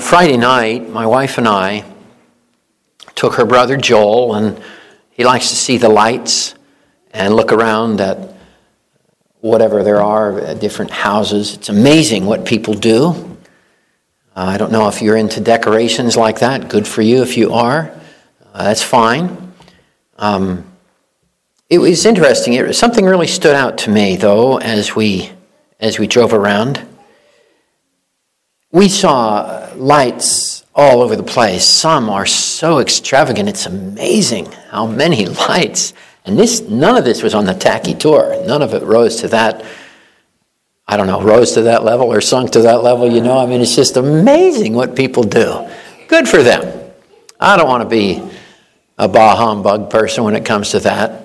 Friday night, my wife and I took her brother Joel, and he likes to see the lights and look around at whatever there are, different houses. It's amazing what people do. I don't know if you're into decorations like that. Good for you if you are. That's fine. It was interesting. Something really stood out to me, though, as we drove around. We saw lights all over the place. Some are so extravagant. It's amazing how many lights. And none of this was on the tacky tour. None of it rose to that, rose to that level or sunk to that level, it's just amazing what people do. Good for them. I don't want to be a bah humbug person when it comes to that.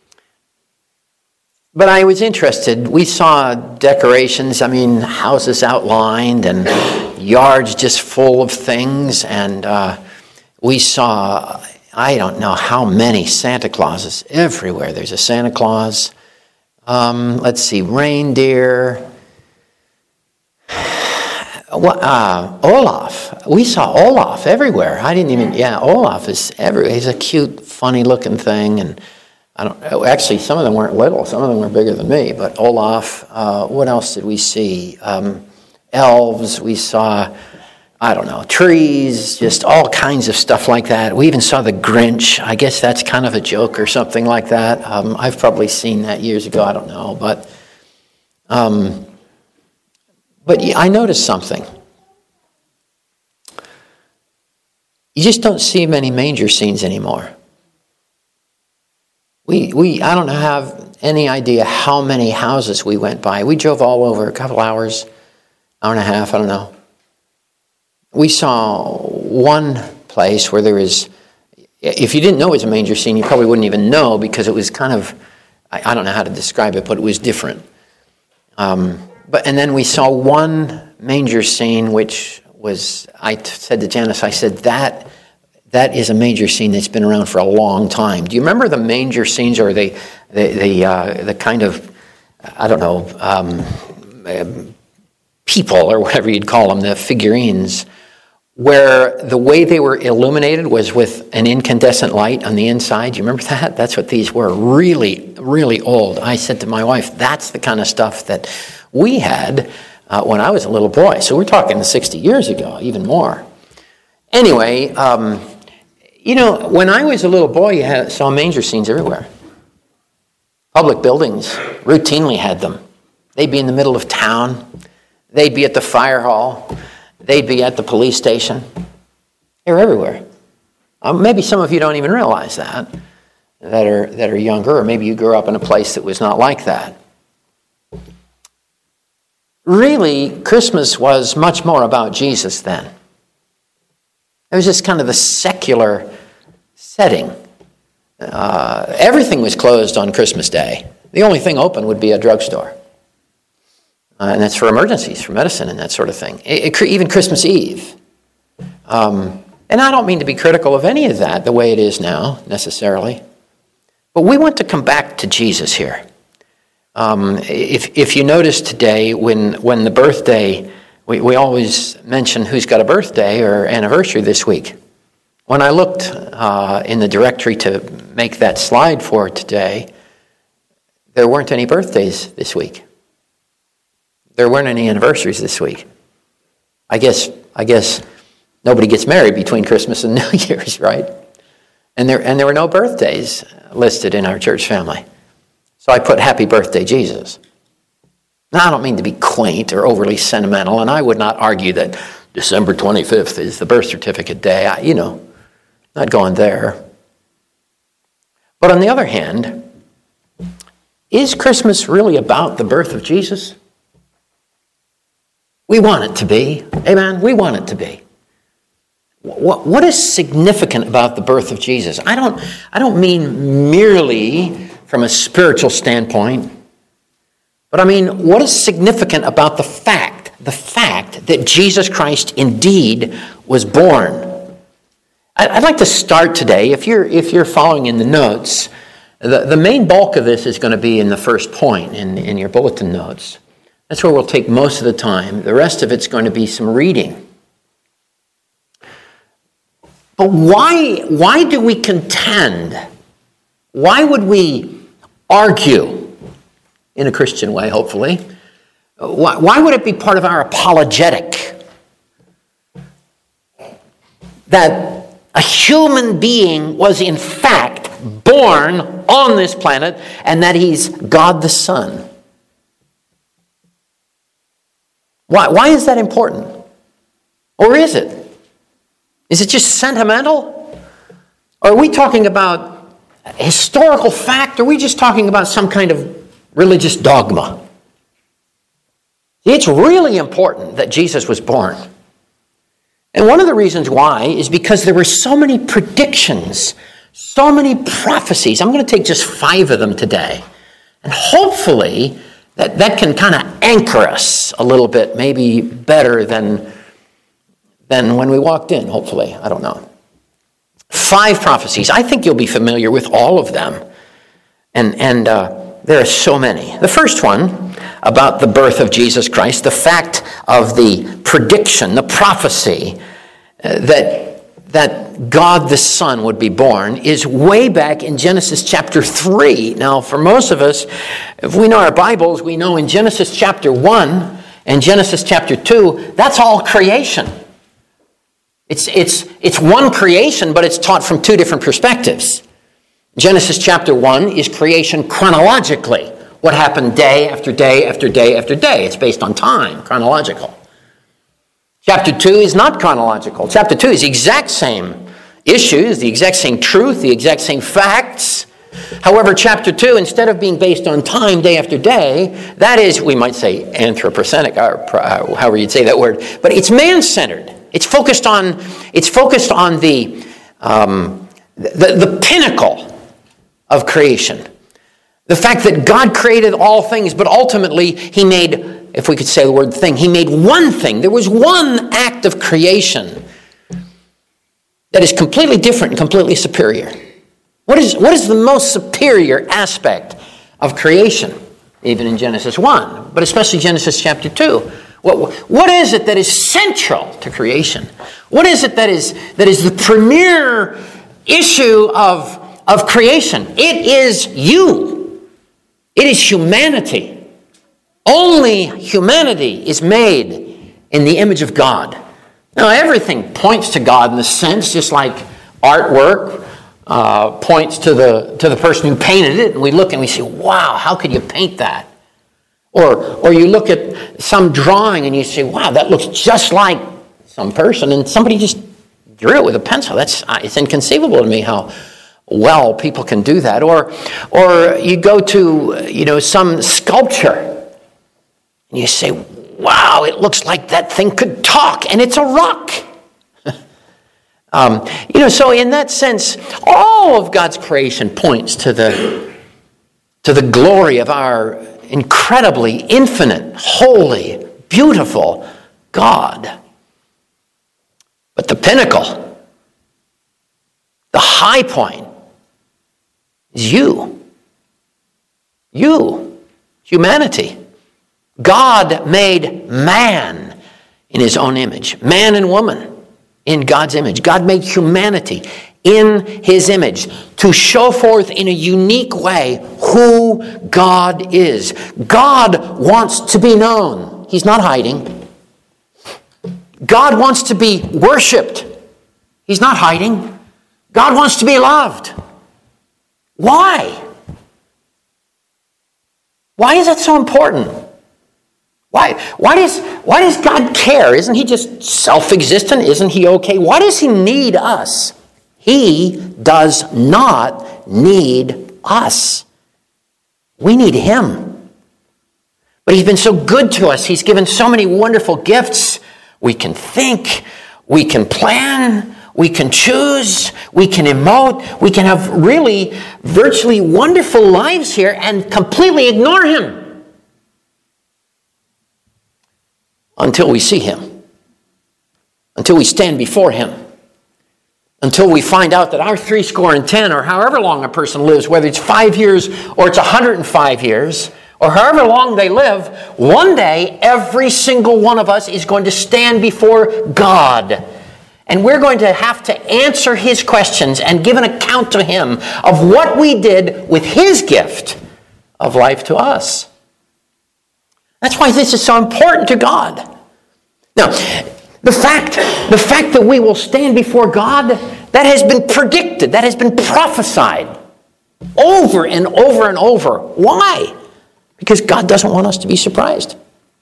But I was interested. We saw decorations, houses outlined and yards just full of things. And we saw, I don't know how many Santa Clauses everywhere. There's a Santa Claus. Reindeer. Olaf. We saw Olaf everywhere. Olaf is everywhere. He's a cute, funny-looking thing, and actually, some of them weren't little. Some of them were bigger than me. But Olaf, what else did we see? Elves. We saw, trees, just all kinds of stuff like that. We even saw the Grinch. I guess that's kind of a joke or something like that. I've probably seen that years ago. I don't know. But I noticed something. You just don't see many manger scenes anymore. I don't have any idea how many houses we went by. We drove all over a couple hours, hour and a half, I don't know. We saw one place where there was, if you didn't know it was a manger scene, you probably wouldn't even know because it was kind of, I don't know how to describe it, but it was different. And then we saw one manger scene, which was, I said to Janice, I said, that is a manger scene that's been around for a long time. Do you remember the manger scenes or the kind of, people or whatever you'd call them, the figurines, where the way they were illuminated was with an incandescent light on the inside? Do you remember that? That's what these were, really, really old. I said to my wife, that's the kind of stuff that we had when I was a little boy. So we're talking 60 years ago, even more. Anyway, when I was a little boy, you saw manger scenes everywhere. Public buildings routinely had them. They'd be in the middle of town. They'd be at the fire hall. They'd be at the police station. They were everywhere. Maybe some of you don't even realize that are younger, or maybe you grew up in a place that was not like that. Really, Christmas was much more about Jesus then. It was just kind of the secular setting. Everything was closed on Christmas Day. The only thing open would be a drugstore. And that's for emergencies, for medicine and that sort of thing. Even Christmas Eve. And I don't mean to be critical of any of that the way it is now, necessarily. But we want to come back to Jesus here. If you notice today, when the birthday, we always mention who's got a birthday or anniversary this week. When I looked in the directory to make that slide for today, there weren't any birthdays this week. There weren't any anniversaries this week. I guess nobody gets married between Christmas and New Year's, right? And there were no birthdays listed in our church family. So I put Happy Birthday, Jesus. Now, I don't mean to be quaint or overly sentimental, and I would not argue that December 25th is the birth certificate day. Not going there. But on the other hand, is Christmas really about the birth of Jesus? We want it to be. Amen? We want it to be. What is significant about the birth of Jesus? I don't mean merely from a spiritual standpoint, but I mean, what is significant about the fact that Jesus Christ indeed was born? I'd like to start today, if you're following in the notes, the main bulk of this is going to be in the first point in your bulletin notes. That's where we'll take most of the time. The rest of it's going to be some reading. But why do we contend? Why would we argue in a Christian way, hopefully? Why would it be part of our apologetic that a human being was in fact born on this planet and that he's God the Son? Why is that important? Or is it? Is it just sentimental? Or are we talking about historical fact? Or are we just talking about some kind of religious dogma? It's really important that Jesus was born. And one of the reasons why is because there were so many predictions, so many prophecies. I'm going to take just 5 of them today. And hopefully that can kind of anchor us a little bit, maybe better than when we walked in, hopefully. I don't know. 5 prophecies. I think you'll be familiar with all of them. And there are so many. The first one about the birth of Jesus Christ, the fact of the prediction, the prophecy that God the Son would be born is way back in Genesis chapter 3. Now, for most of us, if we know our Bibles, we know in Genesis chapter 1 and Genesis chapter 2, that's all creation. It's one creation, but it's taught from 2 different perspectives. Genesis chapter 1 is creation chronologically. What happened day after day after day after day. It's based on time, chronological. Chapter 2 is not chronological. Chapter 2 is the exact same issues, the exact same truth, the exact same facts. However, chapter 2, instead of being based on time day after day, that is, we might say anthropocentric, or however you'd say that word, but it's man-centered. It's focused on the pinnacle of creation. The fact that God created all things, but ultimately He made, if we could say the word thing, He made one thing. There was one act of creation that is completely different and completely superior. What is the most superior aspect of creation? Even in Genesis 1, but especially Genesis chapter 2. What is it that is central to creation? What is it that is the premier issue of creation? It is you. It is humanity. Only humanity is made in the image of God. Now, everything points to God in the sense, just like artwork points to the person who painted it, and we look and we say, wow, how could you paint that? Or you look at some drawing and you say, wow, that looks just like some person, and somebody just drew it with a pencil. It's inconceivable to me how well people can do that. Or you go to some sculpture and you say, wow, it looks like that thing could talk, and it's a rock. So in that sense, all of God's creation points to the glory of our incredibly infinite, holy, beautiful God. But the pinnacle, the high point, is you. You, humanity. God made man in His own image, man and woman in God's image. God made humanity in His image to show forth in a unique way who God is. God wants to be known. He's not hiding. God wants to be worshipped. He's not hiding. God wants to be loved. Why? Why is that so important? Why does God care? Isn't He just self-existent? Isn't He okay? Why does He need us? He does not need us. We need Him. But He's been so good to us. He's given so many wonderful gifts. We can think, we can plan, we can choose, we can emote, we can have really virtually wonderful lives here and completely ignore Him until we see Him, until we stand before Him, until we find out that our 70 or however long a person lives, whether it's 5 years or it's 105 years, or however long they live, one day every single one of us is going to stand before God. And we're going to have to answer his questions and give an account to him of what we did with his gift of life to us. That's why this is so important to God. Now, the fact that we will stand before God, that has been predicted, that has been prophesied over and over and over. Why? Because God doesn't want us to be surprised.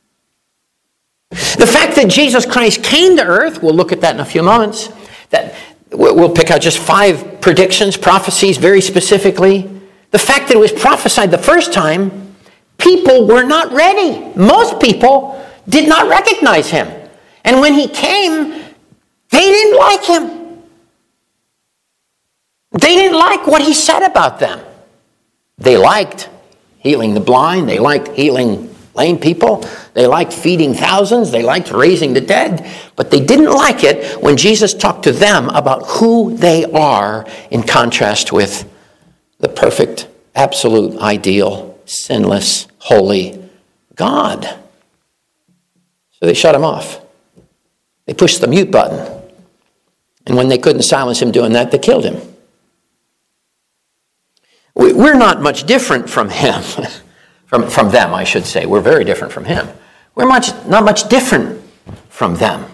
The fact that Jesus Christ came to earth, we'll look at that in a few moments, that we'll pick out just 5 predictions, prophecies very specifically. The fact that it was prophesied the first time, people were not ready. Most people did not recognize him. And when he came, they didn't like him. They didn't like what he said about them. They liked healing the blind. They liked healing lame people. They liked feeding thousands. They liked raising the dead. But they didn't like it when Jesus talked to them about who they are in contrast with the perfect, absolute, ideal, sinless, holy God. So they shut him off. They pushed the mute button. And when they couldn't silence him doing that, they killed him. We're not much different from him. From them, I should say. We're very different from him. We're not much different from them.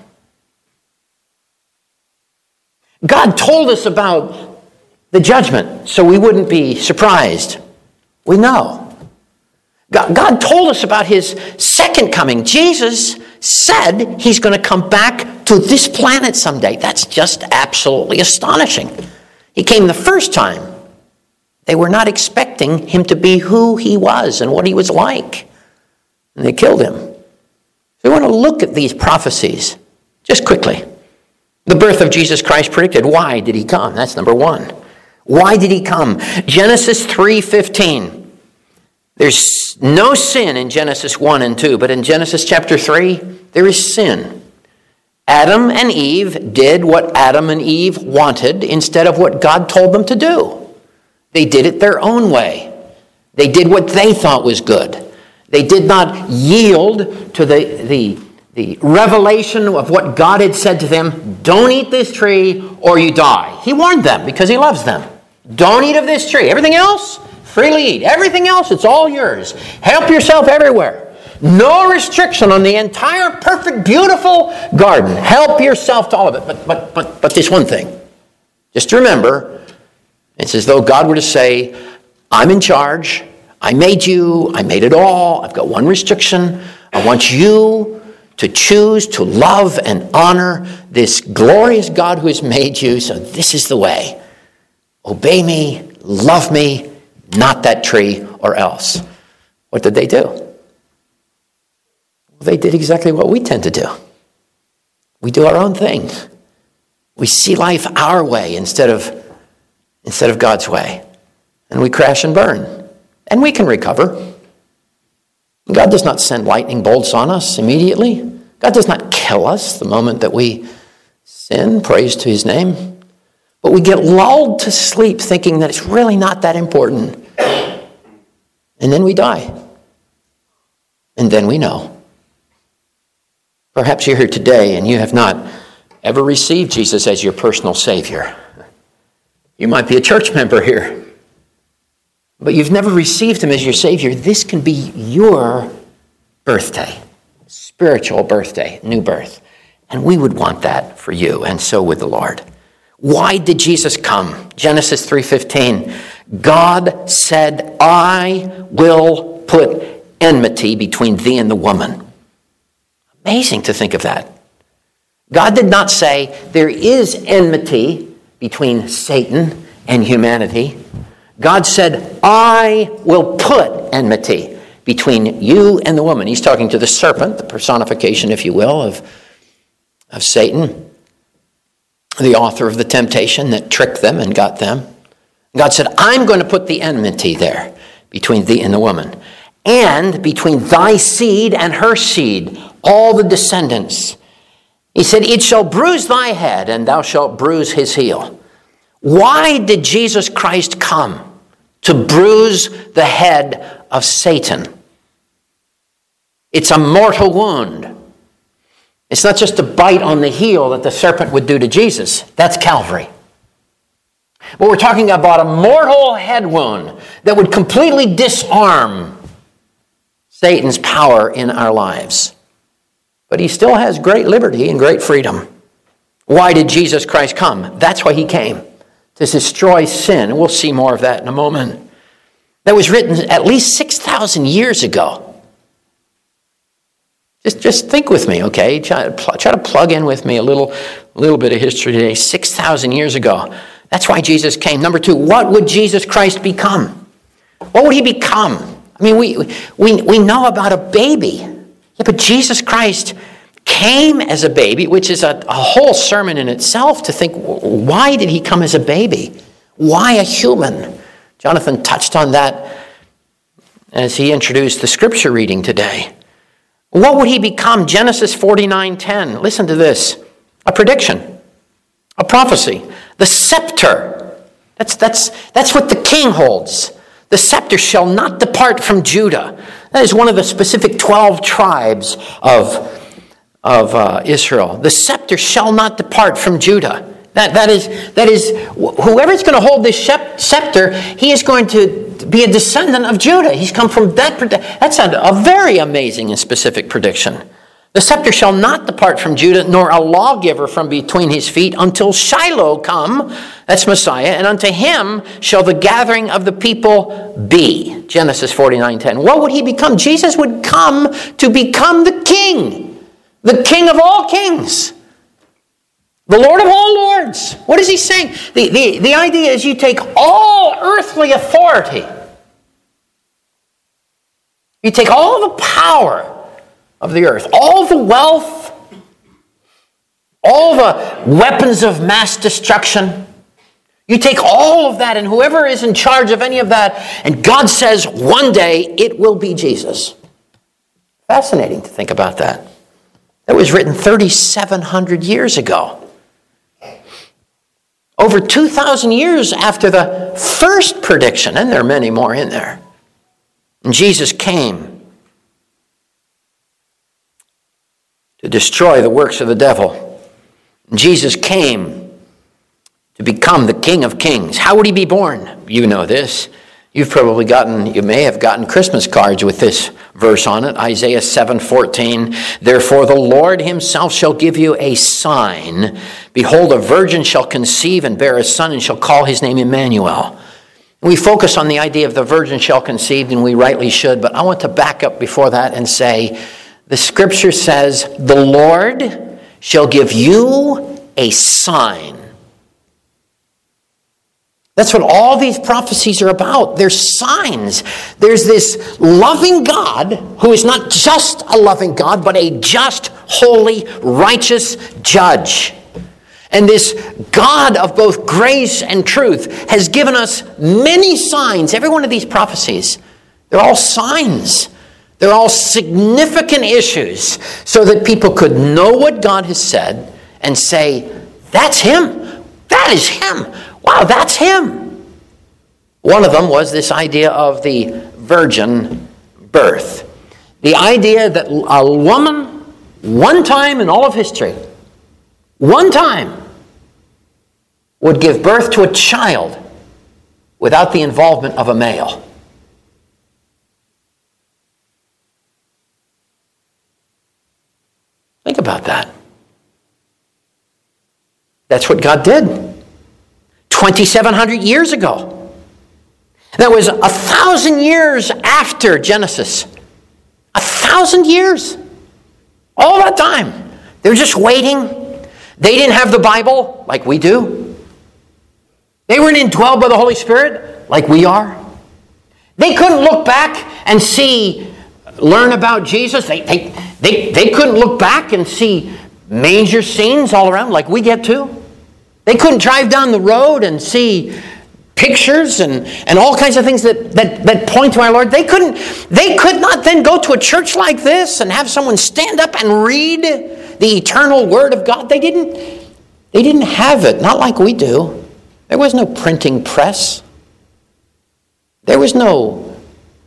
God told us about the judgment so we wouldn't be surprised. We know. God told us about his second coming. Jesus said he's going to come back to this planet someday. That's just absolutely astonishing. He came the first time. They were not expecting him to be who he was and what he was like. And they killed him. So we want to look at these prophecies just quickly. The birth of Jesus Christ predicted. Why did he come? That's number 1. Why did he come? Genesis 3:15. There's no sin in Genesis 1 and 2, but in Genesis chapter 3, there is sin. Adam and Eve did what Adam and Eve wanted instead of what God told them to do. They did it their own way. They did what they thought was good. They did not yield to the revelation of what God had said to them. Don't eat this tree or you die. He warned them because he loves them. Don't eat of this tree. Everything else, freely eat. Everything else, it's all yours. Help yourself everywhere. No restriction on the entire perfect, beautiful garden. Help yourself to all of it. But this one thing. Just remember, it's as though God were to say, I'm in charge. I made you. I made it all. I've got one restriction. I want you to choose to love and honor this glorious God who has made you. So this is the way. Obey me, love me, not that tree or else. What did they do? Well, they did exactly what we tend to do. We do our own thing. We see life our way instead of God's way. And we crash and burn. And we can recover. God does not send lightning bolts on us immediately. God does not kill us the moment that we sin, praise to his name. But we get lulled to sleep thinking that it's really not that important. And then we die. And then we know. Perhaps you're here today and you have not ever received Jesus as your personal Savior. You might be a church member here, but you've never received him as your Savior. This can be your birthday, spiritual birthday, new birth. And we would want that for you, and so would the Lord. Why did Jesus come? Genesis 3:15. God said, I will put enmity between thee and the woman. Amazing to think of that. God did not say there is enmity between Satan and humanity. God said, I will put enmity between you and the woman. He's talking to the serpent, the personification, if you will, of Satan, the author of the temptation that tricked them and got them. God said, I'm going to put the enmity there between thee and the woman, and between thy seed and her seed, all the descendants. He said, it shall bruise thy head, and thou shalt bruise his heel. Why did Jesus Christ come? To bruise the head of Satan. It's a mortal wound. It's not just a bite on the heel that the serpent would do to Jesus. That's Calvary. But we're talking about a mortal head wound that would completely disarm Satan's power in our lives. But he still has great liberty and great freedom. Why did Jesus Christ come? That's why he came, to destroy sin. We'll see more of that in a moment. That was written at least 6,000 years ago. Just think with me, okay? Try to plug in with me a little bit of history today. 6,000 years ago. That's why Jesus came. Number two, what would Jesus Christ become? What would he become? I mean, we know about a baby. Yeah, but Jesus Christ came as a baby, which is a whole sermon in itself to think, why did he come as a baby? Why a human? Jonathan touched on that as he introduced the scripture reading today. What would he become? Genesis 49:10. Listen to this. A prediction. A prophecy. The scepter. That's what the king holds. The scepter shall not depart from Judah. That is one of the specific 12 tribes of Israel. The scepter shall not depart from Judah. That is whoever's going to hold this scepter, he is going to be a descendant of Judah. He's come from that. That's a very amazing and specific prediction. The scepter shall not depart from Judah, nor a lawgiver from between his feet, until Shiloh come, that's Messiah, and unto him shall the gathering of the people be. Genesis 49:10. What would he become? Jesus would come to become the king of all kings. The Lord of all lords. What is he saying? The idea is you take all earthly authority. You take all the power of the earth, all the wealth, all the weapons of mass destruction. You take all of that, and whoever is in charge of any of that, and God says one day it will be Jesus. Fascinating to think about that. That was written 3,700 years ago. Over 2,000 years after the first prediction, and there are many more in there. And Jesus came to destroy the works of the devil. And Jesus came to become the King of Kings. How would he be born? You know this. You may have gotten Christmas cards with this verse on it. Isaiah 7:14. Therefore the Lord himself shall give you a sign. Behold, a virgin shall conceive and bear a son and shall call his name Emmanuel. We focus on the idea of the virgin shall conceive, and we rightly should, but I want to back up before that and say, the scripture says, the Lord shall give you a sign. That's what all these prophecies are about. They're signs. There's this loving God who is not just a loving God, but a just, holy, righteous judge. And this God of both grace and truth has given us many signs. Every one of these prophecies, they're all signs. They're all significant issues so that people could know what God has said and say, that's him. That is him. Wow, that's him. One of them was this idea of the virgin birth. The idea that a woman, one time in all of history, one time, would give birth to a child without the involvement of a male. Think about that. That's what God did 2,700 years ago. That was 1,000 years after Genesis. 1,000 years. All that time. They were just waiting. They didn't have the Bible like we do. They weren't indwelled by the Holy Spirit like we are. They couldn't look back and learn about Jesus. They couldn't look back and see manger scenes all around like we get to. They couldn't drive down the road and see pictures and all kinds of things that point to our Lord. They could not then go to a church like this and have someone stand up and read the eternal Word of God. They didn't have it, not like we do. There was no printing press. There was no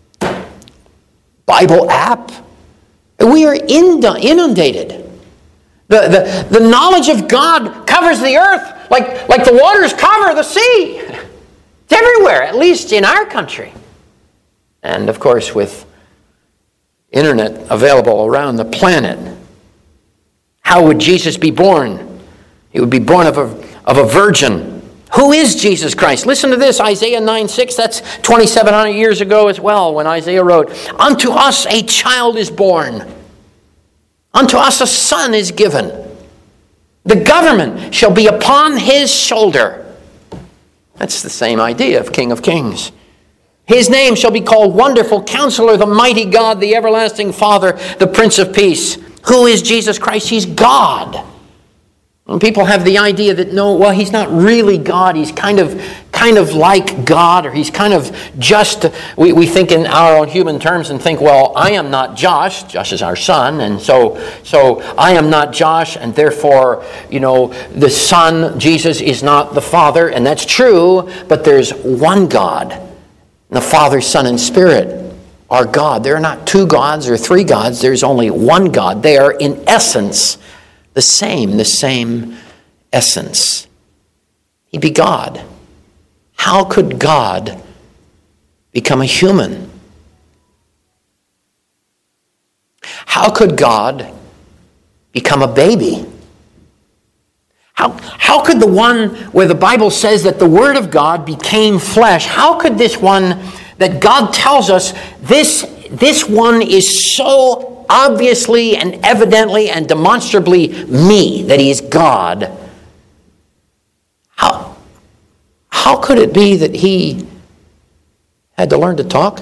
Bible app. We are inundated The knowledge of God covers the earth like the waters cover the sea. It's everywhere, at least in our country. And of course, with internet available around the planet, how would Jesus be born? He would be born of a virgin. Who is Jesus Christ? Listen to this, Isaiah 9:6. That's 2,700 years ago as well, when Isaiah wrote, "Unto us a child is born. Unto us a son is given. The government shall be upon his shoulder." That's the same idea of King of Kings. "His name shall be called Wonderful Counselor, the Mighty God, the Everlasting Father, the Prince of Peace." Who is Jesus Christ? He's God. And people have the idea that, no, well, he's not really God. He's kind of like God, or he's kind of just, we think in our own human terms and think, well, I am not Josh. Josh is our son. And so I am not Josh, and therefore, the Son, Jesus, is not the Father. And that's true, but there's one God. The Father, Son, and Spirit are God. There are not two gods or three gods. There's only one God. They are in essence the same essence. He be God. How could God become a human? How could God become a baby? How could the one where the Bible says that the Word of God became flesh, how could this one that God tells us this one is so obviously and evidently and demonstrably me, that he is God, how could it be that he had to learn to talk?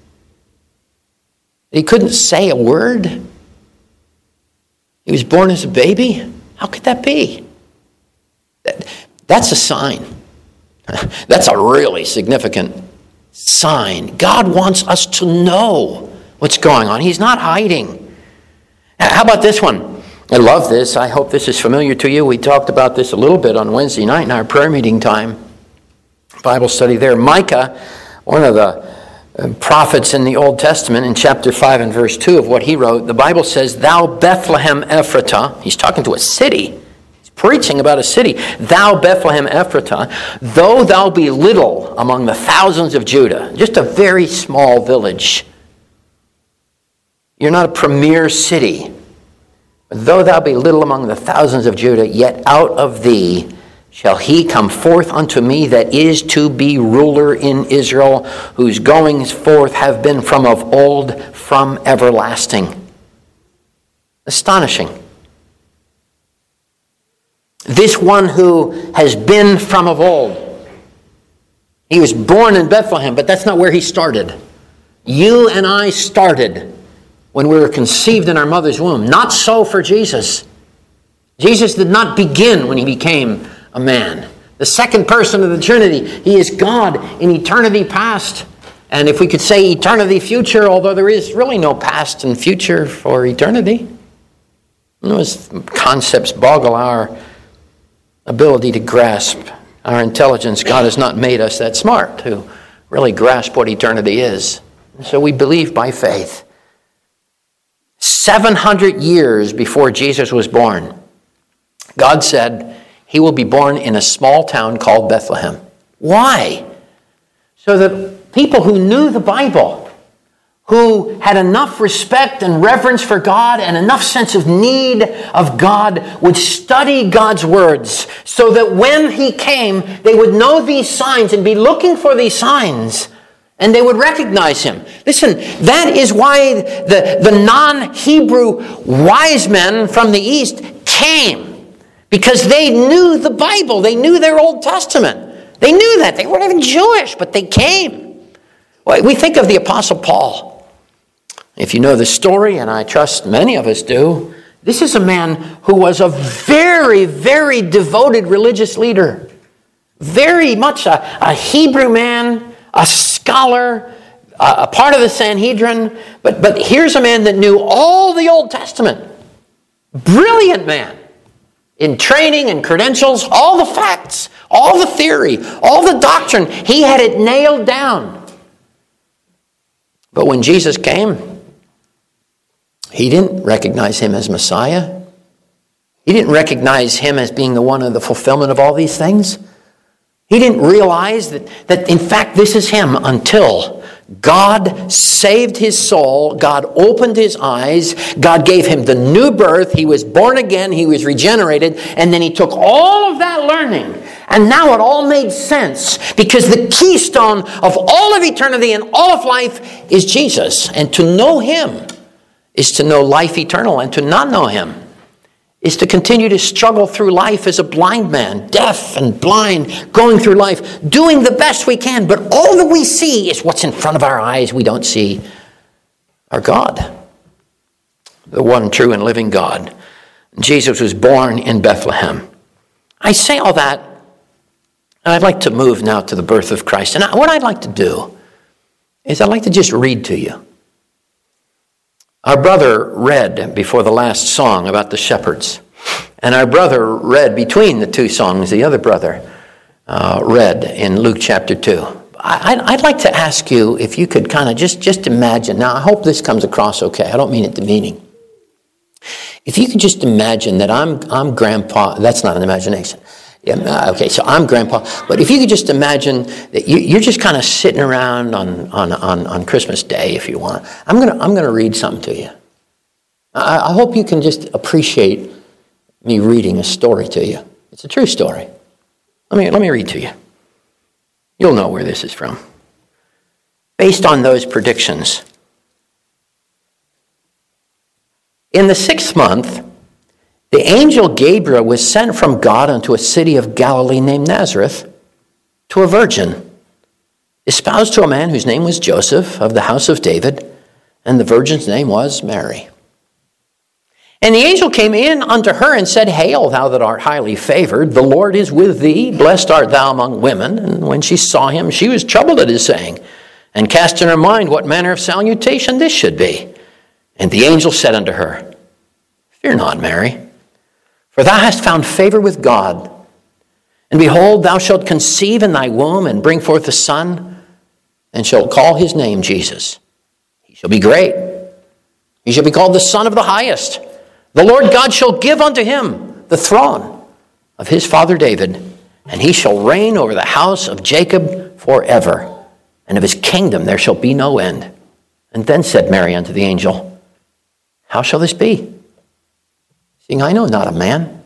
He couldn't say a word? He was born as a baby? How could that be? That's a sign. That's a really significant sign. God wants us to know what's going on. He's not hiding. How about this one? I love this. I hope this is familiar to you. We talked about this a little bit on Wednesday night in our prayer meeting time. Bible study there. Micah, one of the prophets in the Old Testament, in chapter 5 and verse 2 of what he wrote, the Bible says, "Thou Bethlehem Ephratah," he's talking to a city. He's preaching about a city. "Thou Bethlehem Ephratah, though thou be little among the thousands of Judah," just a very small village. You're not a premier city. "Though thou be little among the thousands of Judah, yet out of thee shall he come forth unto me that is to be ruler in Israel, whose goings forth have been from of old, from everlasting." Astonishing. This one who has been from of old. He was born in Bethlehem, but that's not where he started. You and I started when we were conceived in our mother's womb. Not so for Jesus. Jesus did not begin when he became a man. The second person of the Trinity. He is God in eternity past. And if we could say eternity future, although there is really no past and future for eternity. Those concepts boggle our ability to grasp our intelligence. God has not made us that smart to really grasp what eternity is. And so we believe by faith. 700 years before Jesus was born, God said he will be born in a small town called Bethlehem. Why? So that people who knew the Bible, who had enough respect and reverence for God and enough sense of need of God, would study God's words, so that when he came, they would know these signs and be looking for these signs, and they would recognize him. Listen, that is why the non-Hebrew wise men from the East came. Because they knew the Bible. They knew their Old Testament. They knew that. They weren't even Jewish, but they came. Well, we think of the Apostle Paul. If you know the story, and I trust many of us do, this is a man who was a very, very devoted religious leader. Very much a Hebrew man, a scholar, a part of the Sanhedrin. But here's a man that knew all the Old Testament. Brilliant man. In training and credentials, all the facts, all the theory, all the doctrine, he had it nailed down. But when Jesus came, he didn't recognize him as Messiah. He didn't recognize him as being the one of the fulfillment of all these things. He didn't realize that in fact this is him until God saved his soul. God opened his eyes. God gave him the new birth. He was born again. He was regenerated. And then he took all of that learning. And now it all made sense, because the keystone of all of eternity and all of life is Jesus. And to know him is to know life eternal. And to not know him is to continue to struggle through life as a blind man, deaf and blind, going through life, doing the best we can. But all that we see is what's in front of our eyes. We don't see our God, the one true and living God. Jesus was born in Bethlehem. I say all that, and I'd like to move now to the birth of Christ. And what I'd like to do is I'd like to just read to you. Our brother read before the last song about the shepherds. And our brother read between the two songs, the other brother read in Luke chapter 2. I'd like to ask you if you could kind of just imagine. Now, I hope this comes across okay. I don't mean it demeaning. If you could just imagine that I'm grandpa. That's not an imagination. Yeah, okay, so I'm grandpa. But if you could just imagine that you're just kind of sitting around on Christmas Day, if you want. I'm gonna read something to you. I hope you can just appreciate me reading a story to you. It's a true story. Let me read to you. You'll know where this is from. Based on those predictions. In the 6th month, the angel Gabriel was sent from God unto a city of Galilee named Nazareth to a virgin, espoused to a man whose name was Joseph of the house of David, and the virgin's name was Mary. And the angel came in unto her and said, Hail, thou that art highly favored, the Lord is with thee, blessed art thou among women. And when she saw him, she was troubled at his saying, and cast in her mind what manner of salutation this should be. And the angel said unto her, Fear not, Mary, for thou hast found favor with God. And behold, thou shalt conceive in thy womb and bring forth a son, and shalt call his name Jesus. He shall be great. He shall be called the Son of the Highest. The Lord God shall give unto him the throne of his father David, and he shall reign over the house of Jacob forever, and of his kingdom there shall be no end. And then said Mary unto the angel, How shall this be, seeing I know not a man?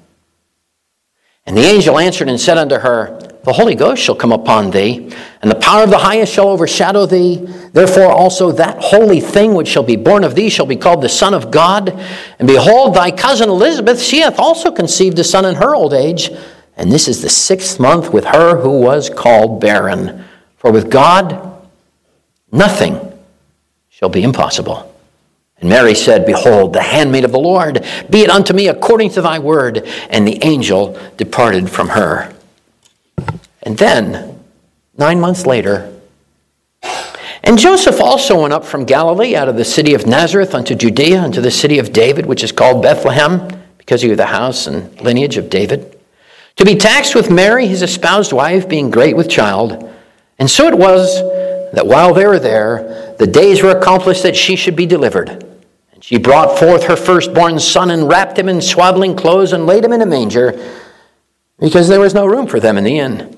And the angel answered and said unto her, The Holy Ghost shall come upon thee, and the power of the highest shall overshadow thee. Therefore also that holy thing which shall be born of thee shall be called the Son of God. And behold, thy cousin Elizabeth, she hath also conceived a son in her old age. And this is the 6th month with her who was called barren. For with God nothing shall be impossible. And Mary said, Behold, the handmaid of the Lord, be it unto me according to thy word. And the angel departed from her. And then, 9 months later, and Joseph also went up from Galilee out of the city of Nazareth unto Judea, unto the city of David, which is called Bethlehem, because he was the house and lineage of David, to be taxed with Mary, his espoused wife, being great with child. And so it was that while they were there, the days were accomplished that she should be delivered. And she brought forth her firstborn son and wrapped him in swaddling clothes and laid him in a manger, because there was no room for them in the inn.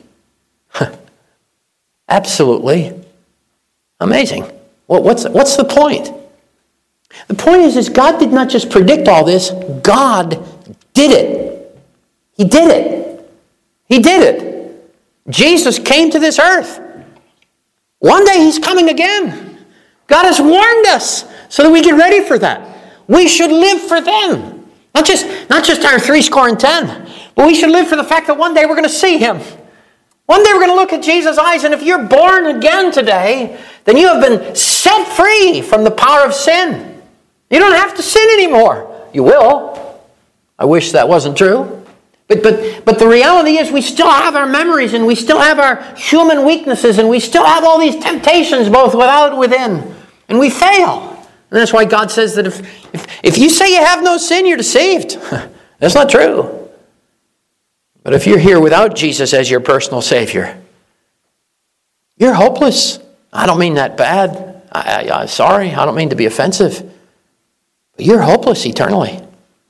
Absolutely amazing. Well, what's the point? The point is God did not just predict all this. God did it. He did it. He did it. Jesus came to this earth. One day he's coming again. God has warned us so that we get ready for that. We should live for them. Not just our 70, but we should live for the fact that one day we're going to see him. One day we're going to look at Jesus' eyes, and if you're born again today, then you have been set free from the power of sin. You don't have to sin anymore. You will. I wish that wasn't true. But the reality is we still have our memories, and we still have our human weaknesses, and we still have all these temptations, both without and within. And we fail. And that's why God says that if you say you have no sin, you're deceived. That's not true. But if you're here without Jesus as your personal Savior, you're hopeless. I don't mean that bad. Sorry, I don't mean to be offensive. But you're hopeless eternally.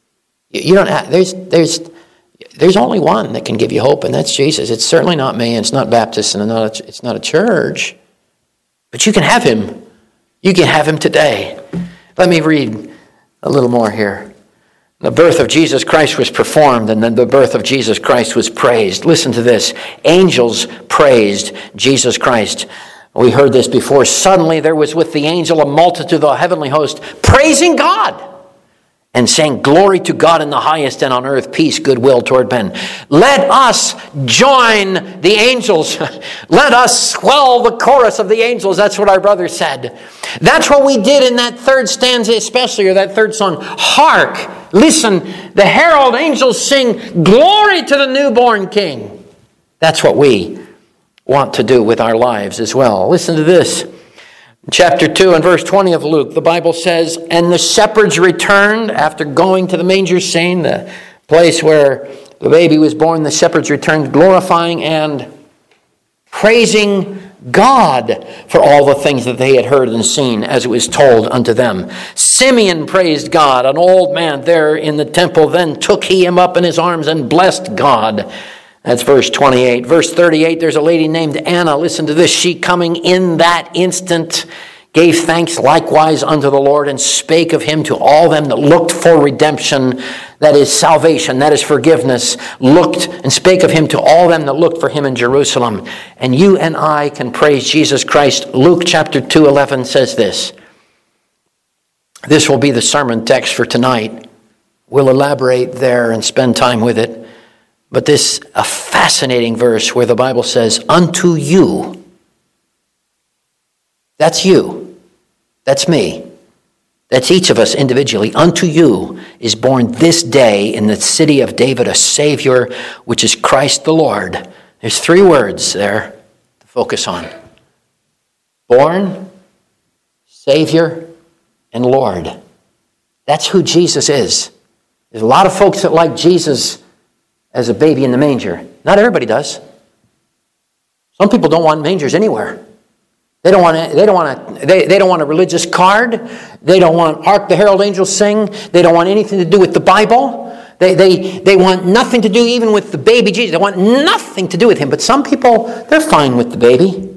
You don't have, there's only one that can give you hope, and that's Jesus. It's certainly not me, and it's not Baptist, and it's not a church. But you can have him. You can have him today. Let me read a little more here. The birth of Jesus Christ was performed, and then the birth of Jesus Christ was praised. Listen to this. Angels praised Jesus Christ. We heard this before. Suddenly there was with the angel a multitude of the heavenly host praising God and saying, "Glory to God in the highest, and on earth peace, goodwill toward men." Let us join the angels. Let us swell the chorus of the angels. That's what our brother said. That's what we did in that third stanza especially, or that third song. Hark, listen, the herald angels sing, "Glory to the newborn King." That's what we want to do with our lives as well. Listen to this. Chapter 2 and verse 20 of Luke, the Bible says, "And the shepherds returned," after going to the manger scene, the place where the baby was born. The shepherds returned, glorifying and praising God for all the things that they had heard and seen as it was told unto them. Simeon praised God, an old man there in the temple. Then took he him up in his arms and blessed God. That's verse 28. Verse 38, there's a lady named Anna. Listen to this. She, coming in that instant, gave thanks likewise unto the Lord, and spake of him to all them that looked for redemption, that is salvation, that is forgiveness, looked and spake of him to all them that looked for him in Jerusalem. And you and I can praise Jesus Christ. Luke chapter 2:11 says this. This will be the sermon text for tonight. We'll elaborate there and spend time with it. But this, a fascinating verse where the Bible says, "Unto you," that's you, that's me, that's each of us individually, "Unto you is born this day in the city of David a Savior, which is Christ the Lord." There's three words there to focus on. Born, Savior, and Lord. That's who Jesus is. There's a lot of folks that like Jesus as a baby in the manger. Not everybody does. Some people don't want mangers anywhere. They don't want a religious card. They don't want Hark the Herald Angels Sing. They don't want anything to do with the Bible. They want nothing to do even with the baby Jesus. They want nothing to do with him. But some people, they're fine with the baby.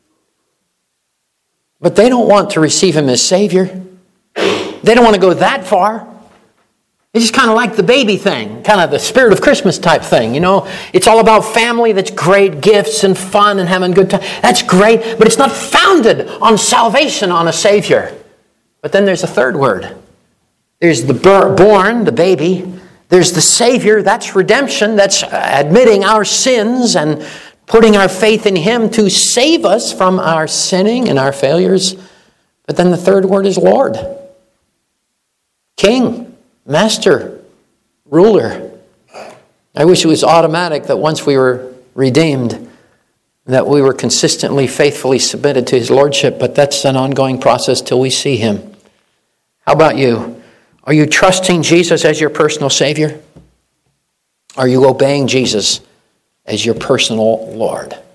But they don't want to receive him as Savior. They don't want to go that far. It's just kind of like the baby thing, kind of the spirit of Christmas type thing, you know. It's all about family. That's great, gifts and fun and having a good time. That's great, but it's not founded on salvation, on a Savior. But then there's a third word. There's the born, the baby. There's the Savior. That's redemption. That's admitting our sins and putting our faith in him to save us from our sinning and our failures. But then the third word is Lord, King, Master, Ruler. I wish it was automatic that once we were redeemed, that we were consistently, faithfully submitted to his lordship, but that's an ongoing process till we see him. How about you? Are you trusting Jesus as your personal Savior? Are you obeying Jesus as your personal Lord?